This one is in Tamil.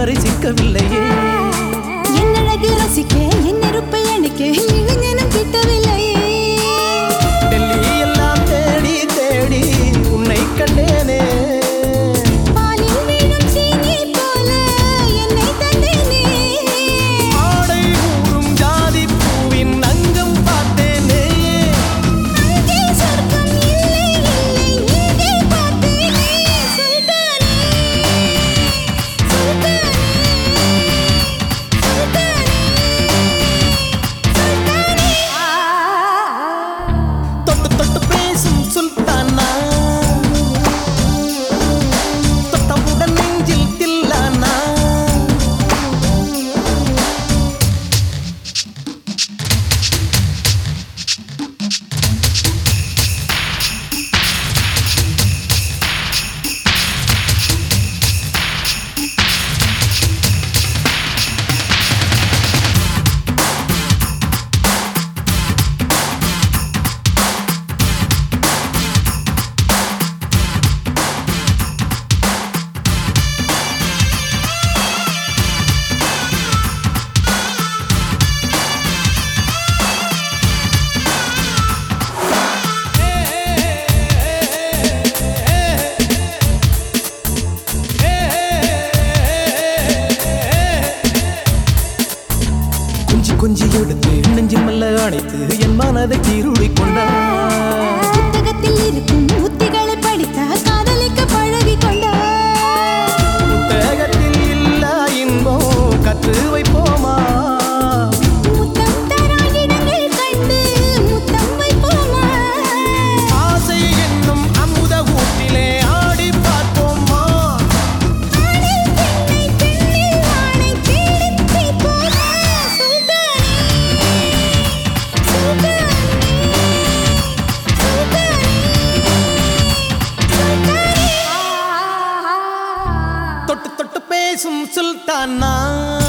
பரிசிக்கவில்லையே என் அழகு ரசிக்க என் நெருப்பை அணைக்க இளைஞனும் கிட்டவில்லையே டெல்லி எல்லாம் தேடி தேடி உன்னை கண்டேனே பாலில் வீணும் சீனி போல என்னை தந்தேனே ஆடை ஊறும் ஜாதி பூவின் அங்கம் பார்த்தேனே அங்கே சொர்க்கம் இல்லை இல்லை இங்கே பார்த்தேனே சுல்தானே சுல்தானே சுல்தானே தொட்டு தொட்டு பேசும் சுல்தானா தொட்டவுடன் நெஞ்சில் தில்லானா கொஞ்சி எடுத்து நெஞ்சு மெல்ல அணைத்து என் மனதை கீருளி கொண்டார் புத்தகத்தில் இருக்கும் உத்திகளை படித்த காதலிக்க பழகி கொண்டார் புத்தகத்தில் இல்ல இன்பம் கற்று வைப்போமா முத்தம் தரா இடங்கள் கண்டு முத்தம் வைப்போமா ஆசை என்னும் அமுத ஊட்டிலே ஆடி பார்ப்போமா ஆணில் பெண்ணை பெண்ணில் ஆணை தேடித் தீர்ப்போமா சுல்தானே சுல்தானே சுல்தானே தொட்டு தொட்டு பேசும் சுல்தானா